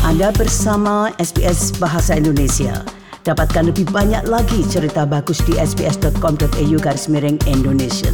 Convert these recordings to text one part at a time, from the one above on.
Anda bersama SBS Bahasa Indonesia. Dapatkan lebih banyak lagi cerita bagus di sbs.com.au/Indonesian.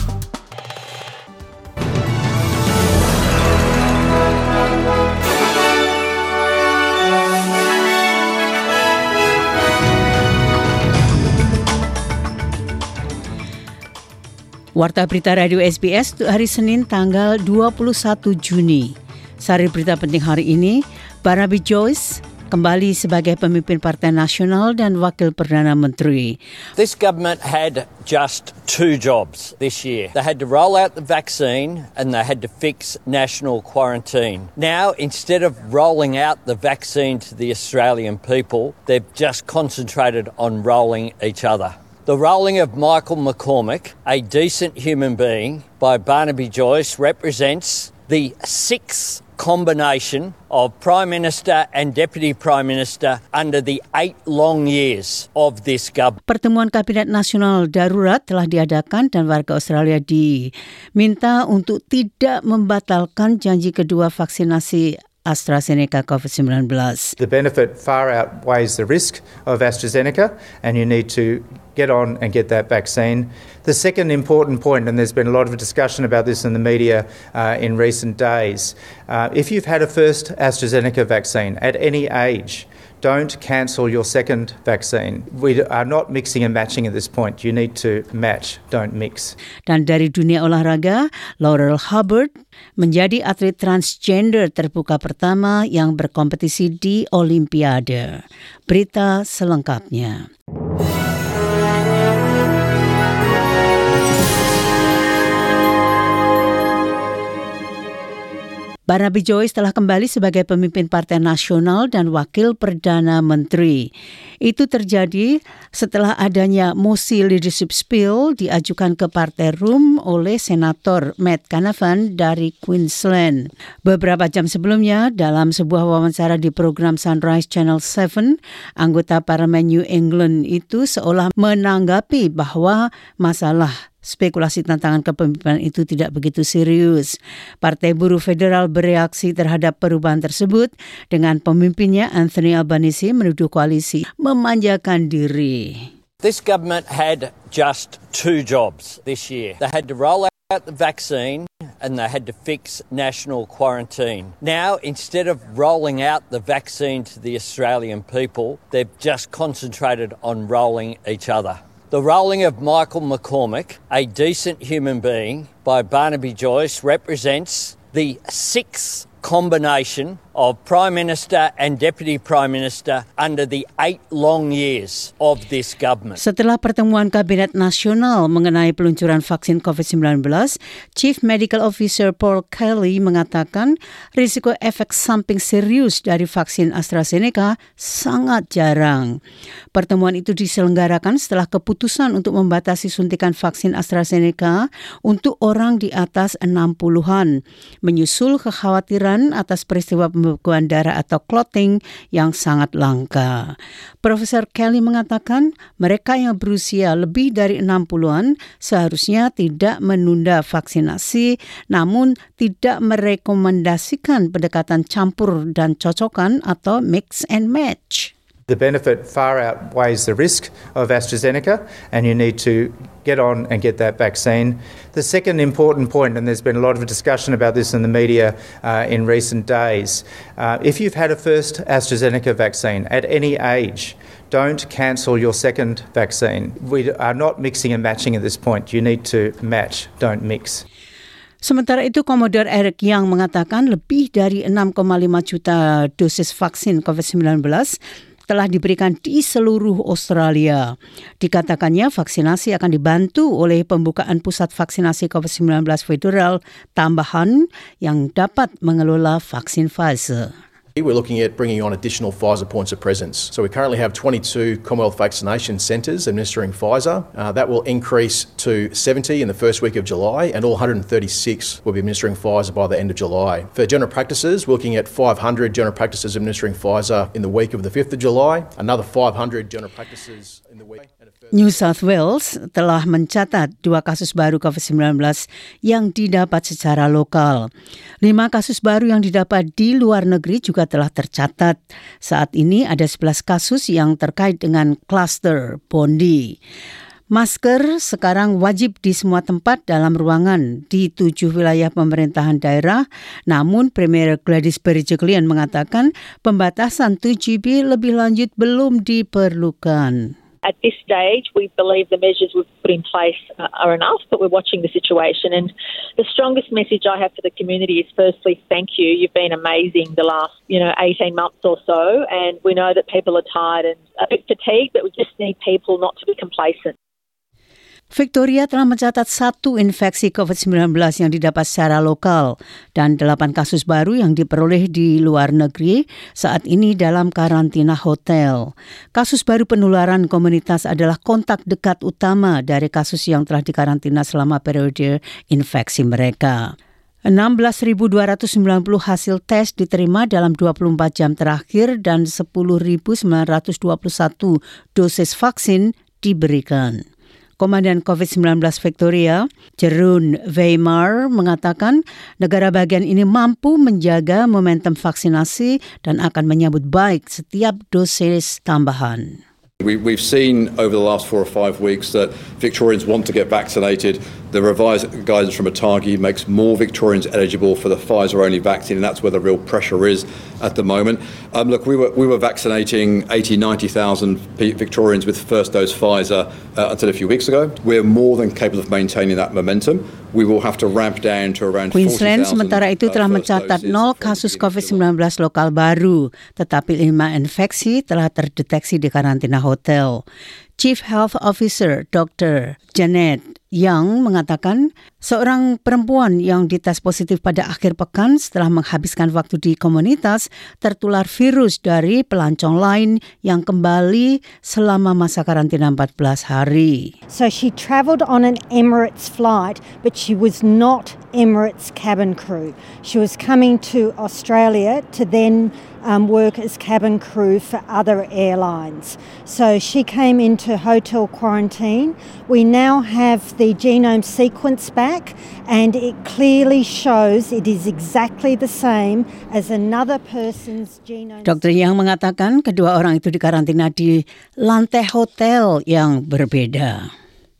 Warta Berita Radio SBS untuk hari Senin tanggal 21 Juni. Sari berita penting hari ini, Barnaby Joyce kembali sebagai pemimpin Partai Nasional dan Wakil Perdana Menteri. This government had just two jobs this year. They had to roll out the vaccine and they had to fix national quarantine. Now, instead of rolling out the vaccine to the Australian people, they've just concentrated on rolling each other. The rolling of Michael McCormack, a decent human being, by Barnaby Joyce represents the sixth combination of Prime Minister and Deputy Prime Minister under the 8 long years of this government. Pertemuan Kabinet Nasional Darurat telah diadakan dan warga Australia diminta untuk tidak membatalkan janji kedua vaksinasi AstraZeneca COVID-19. The benefit far outweighs the risk of AstraZeneca, and you need to get on and get that vaccine. The second important point, and there's been a lot of discussion about this in the media in recent days, if you've had a first AstraZeneca vaccine at any age, don't cancel your second vaccine. We are not mixing and matching at this point. You need to match, don't mix. Dan dari dunia olahraga, Laurel Hubbard menjadi atlet transgender terbuka pertama yang berkompetisi di Olimpiade. Berita selengkapnya. Barnaby Joyce telah kembali sebagai pemimpin Partai Nasional dan Wakil Perdana Menteri. Itu terjadi setelah adanya mosi leadership spill diajukan ke Partai Rum oleh Senator Matt Canavan dari Queensland. Beberapa jam sebelumnya, dalam sebuah wawancara di program Sunrise Channel 7, anggota Parlemen New England itu seolah menanggapi bahwa masalah spekulasi tantangan kepemimpinan itu tidak begitu serius. Partai Buruh Federal bereaksi terhadap perubahan tersebut dengan pemimpinnya Anthony Albanese menuduh koalisi memanjakan diri. This government had just two jobs this year. They had to roll out the vaccine and they had to fix national quarantine. Now, instead of rolling out the vaccine to the Australian people, they've just concentrated on rolling each other. The rolling of Michael McCormack, a decent human being, by Barnaby Joyce represents the sixth combination of Prime Minister and Deputy Prime Minister under the 8 long years of this government. Setelah pertemuan Kabinet Nasional mengenai peluncuran vaksin COVID-19, Chief Medical Officer Paul Kelly mengatakan risiko efek samping serius dari vaksin AstraZeneca sangat jarang. Pertemuan itu diselenggarakan setelah keputusan untuk membatasi suntikan vaksin AstraZeneca untuk orang di atas 60-an, menyusul kekhawatiran atas peristiwa pembekuan darah atau clotting yang sangat langka. Profesor Kelly mengatakan mereka yang berusia lebih dari 60-an seharusnya tidak menunda vaksinasi, namun tidak merekomendasikan pendekatan campur dan cocokan atau mix and match. The benefit far outweighs the risk of AstraZeneca, and you need to get on and get that vaccine. The second important point, and there's been a lot of discussion about this in the media in recent days, if you've had a first AstraZeneca vaccine at any age, don't cancel your second vaccine. We are not mixing and matching at this point. You need to match, don't mix. Sementara itu, Komodor Eric Young mengatakan lebih dari 6,5 juta dosis vaksin COVID-19 telah diberikan di seluruh Australia. Dikatakannya vaksinasi akan dibantu oleh pembukaan pusat vaksinasi COVID-19 federal tambahan yang dapat mengelola vaksin Pfizer. We're looking at bringing on additional Pfizer points of presence. So we currently have 22 Commonwealth vaccination centres administering Pfizer. That will increase to 70 in the first week of July, and all 136 will be administering Pfizer by the end of July. For general practices, we're looking at 500 general practices administering Pfizer in the week of the 5th of July, another 500 general practices in the week. New South Wales telah mencatat 2 kasus baru COVID-19 yang didapat secara lokal. 5 kasus baru yang didapat di luar negeri juga telah tercatat. Saat ini ada 11 kasus yang terkait dengan kluster Bondi. Masker sekarang wajib di semua tempat dalam ruangan di 7 wilayah pemerintahan daerah. Namun Premier Gladys Berejiklian mengatakan pembatasan 2GB lebih lanjut belum diperlukan. At this stage, we believe the measures we've put in place are enough, but we're watching the situation. And the strongest message I have for the community is firstly, thank you. You've been amazing the last, 18 months or so. And we know that people are tired and a bit fatigued, but we just need people not to be complacent. Victoria telah mencatat 1 infeksi COVID-19 yang didapat secara lokal dan 8 kasus baru yang diperoleh di luar negeri saat ini dalam karantina hotel. Kasus baru penularan komunitas adalah kontak dekat utama dari kasus yang telah dikarantina selama periode infeksi mereka. 16.290 hasil tes diterima dalam 24 jam terakhir dan 10.921 dosis vaksin diberikan. Komandan COVID-19 Victoria, Jeroen Weimar, mengatakan negara bagian ini mampu menjaga momentum vaksinasi dan akan menyambut baik setiap dosis tambahan. We've seen over the last 4 or 5 weeks that Victorians want to get vaccinated. The revised guidance from ATAGI makes more Victorians eligible for the Pfizer-only vaccine, and that's where the real pressure is at the moment. Look, we were vaccinating 90,000 Victorians with first dose Pfizer until a few weeks ago. We're more than capable of maintaining that momentum. We will have to ramp down to around 40,000. Queensland sementara itu telah mencatat 0 kasus COVID-19 lokal baru, tetapi 5 infeksi telah terdeteksi di karantina hotel. Chief Health Officer Dr. Janet Young mengatakan seorang perempuan yang dites positif pada akhir pekan setelah menghabiskan waktu di komunitas tertular virus dari pelancong lain yang kembali selama masa karantina 14 hari. So she travelled on an Emirates flight, but she was not Emirates cabin crew. She was coming to Australia to then work as cabin crew for other airlines. So she came into hotel quarantine. We now have the genome sequence back and it clearly shows it is exactly the same as another person's genome. Dr. Yang mengatakan kedua orang itu dikarantina di lantai hotel yang berbeda.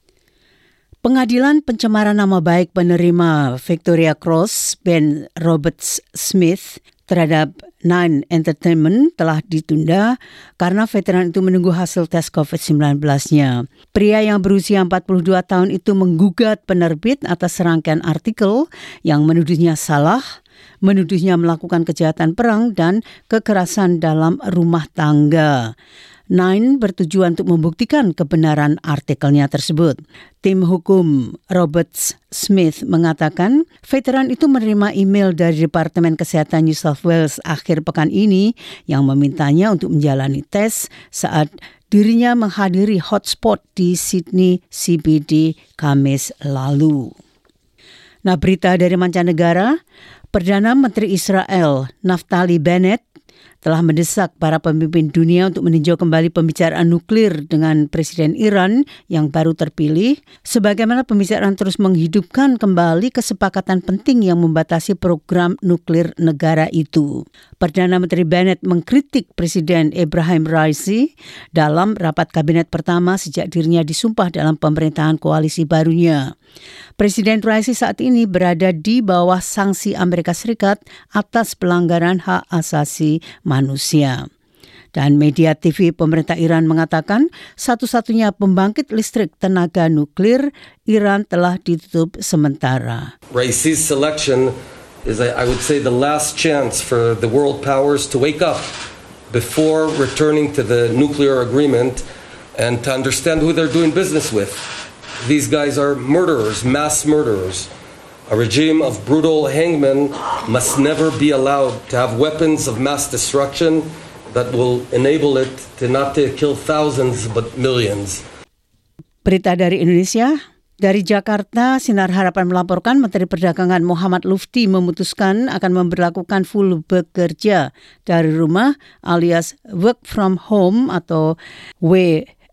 Pengadilan pencemaran nama baik penerima Victoria Cross Ben Roberts-Smith terhadap Nine Entertainment telah ditunda karena veteran itu menunggu hasil tes COVID-19-nya. Pria yang berusia 42 tahun itu menggugat penerbit atas serangkaian artikel yang menuduhnya salah, menuduhnya melakukan kejahatan perang dan kekerasan dalam rumah tangga. Nine bertujuan untuk membuktikan kebenaran artikelnya tersebut. Tim hukum Roberts Smith mengatakan veteran itu menerima email dari Departemen Kesehatan New South Wales akhir pekan ini yang memintanya untuk menjalani tes saat dirinya menghadiri hotspot di Sydney CBD Kamis lalu. Nah, berita dari mancanegara, Perdana Menteri Israel Naftali Bennett telah mendesak para pemimpin dunia untuk meninjau kembali pembicaraan nuklir dengan Presiden Iran yang baru terpilih, sebagaimana pembicaraan terus menghidupkan kembali kesepakatan penting yang membatasi program nuklir negara itu. Perdana Menteri Bennett mengkritik Presiden Ebrahim Raisi dalam rapat kabinet pertama sejak dirinya disumpah dalam pemerintahan koalisi barunya. Presiden Raisi saat ini berada di bawah sanksi Amerika Serikat atas pelanggaran hak asasi manusia. Dan media TV pemerintah Iran mengatakan satu-satunya pembangkit listrik tenaga nuklir Iran telah ditutup sementara. Raisi's selection is, I would say, the last chance for the world powers to wake up before returning to the nuclear agreement and to understand who they're doing business with. These guys are murderers, mass murderers. A regime of brutal hangmen must never be allowed to have weapons of mass destruction that will enable it to not to kill thousands but millions. Berita dari Indonesia. Dari Jakarta, Sinar Harapan melaporkan Menteri Perdagangan Muhammad Lutfi memutuskan akan memberlakukan full bekerja dari rumah alias work from home atau WFH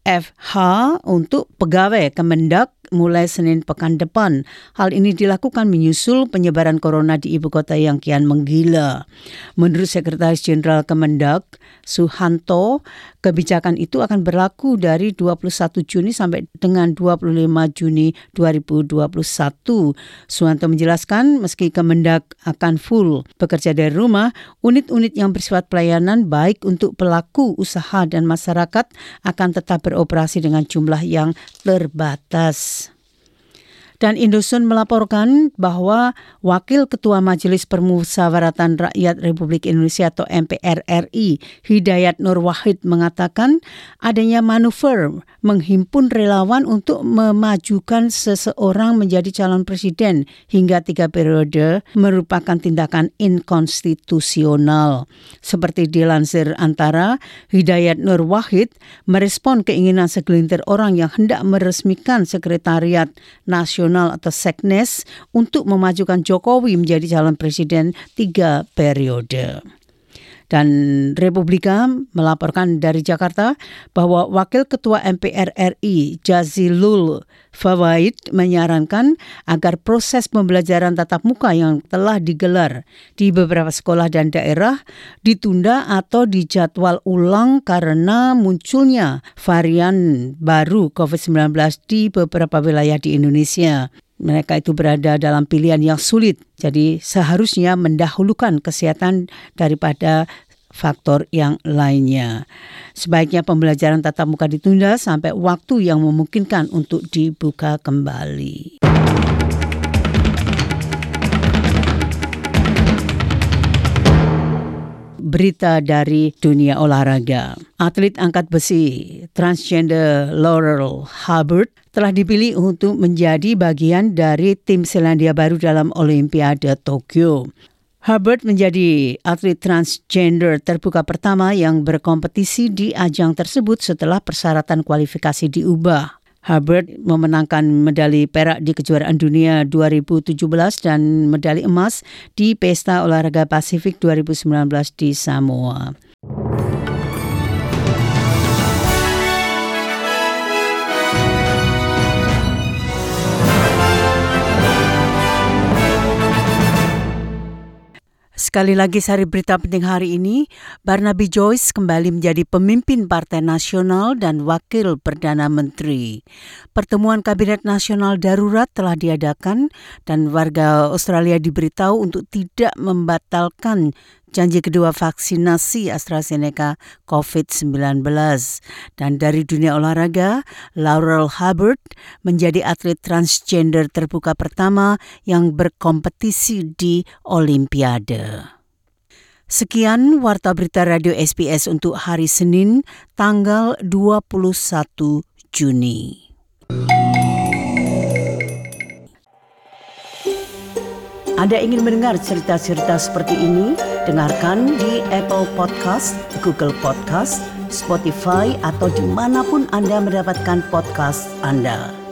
WFH untuk pegawai Kemendak mulai Senin pekan depan. Hal ini dilakukan menyusul penyebaran corona di ibu kota yang kian menggila. Menurut Sekretaris Jenderal Kemendak, Suhanto, kebijakan itu akan berlaku dari 21 Juni sampai dengan 25 Juni 2021. Suhanto menjelaskan meski Kemendak akan full bekerja dari rumah, unit-unit yang bersifat pelayanan baik untuk pelaku usaha dan masyarakat akan tetap beroperasi dengan jumlah yang terbatas. Dan Indosun melaporkan bahwa Wakil Ketua Majelis Permusyawaratan Rakyat Republik Indonesia atau MPR RI, Hidayat Nur Wahid mengatakan adanya manuver menghimpun relawan untuk memajukan seseorang menjadi calon presiden hingga 3 periode merupakan tindakan inkonstitusional. Seperti dilansir Antara, Hidayat Nur Wahid merespon keinginan segelintir orang yang hendak meresmikan Sekretariat Nasional atau Seknes untuk memajukan Jokowi menjadi calon presiden 3 periode. Dan Republika melaporkan dari Jakarta bahwa Wakil Ketua MPR RI Jazilul Fawaid menyarankan agar proses pembelajaran tatap muka yang telah digelar di beberapa sekolah dan daerah ditunda atau dijadwal ulang karena munculnya varian baru COVID-19 di beberapa wilayah di Indonesia. Mereka itu berada dalam pilihan yang sulit, jadi seharusnya mendahulukan kesehatan daripada faktor yang lainnya. Sebaiknya pembelajaran tatap muka ditunda sampai waktu yang memungkinkan untuk dibuka kembali. Berita dari dunia olahraga. Atlet angkat besi transgender Laurel Hubbard telah dipilih untuk menjadi bagian dari tim Selandia Baru dalam Olimpiade Tokyo. Hubbard menjadi atlet transgender terbuka pertama yang berkompetisi di ajang tersebut setelah persyaratan kualifikasi diubah. Hubbard memenangkan medali perak di kejuaraan dunia 2017 dan medali emas di Pesta Olahraga Pasifik 2019 di Samoa. Sekali lagi sari berita penting hari ini, Barnaby Joyce kembali menjadi pemimpin Partai Nasional dan Wakil Perdana Menteri. Pertemuan Kabinet Nasional Darurat telah diadakan dan warga Australia diberitahu untuk tidak membatalkan janji kedua vaksinasi AstraZeneca COVID-19. Dan dari dunia olahraga, Laurel Hubbard menjadi atlet transgender terbuka pertama yang berkompetisi di Olimpiade. Sekian Warta Berita Radio SBS untuk hari Senin, tanggal 21 Juni. Anda ingin mendengar cerita-cerita seperti ini? Dengarkan di Apple Podcast, Google Podcast, Spotify, atau dimanapun Anda mendapatkan podcast Anda.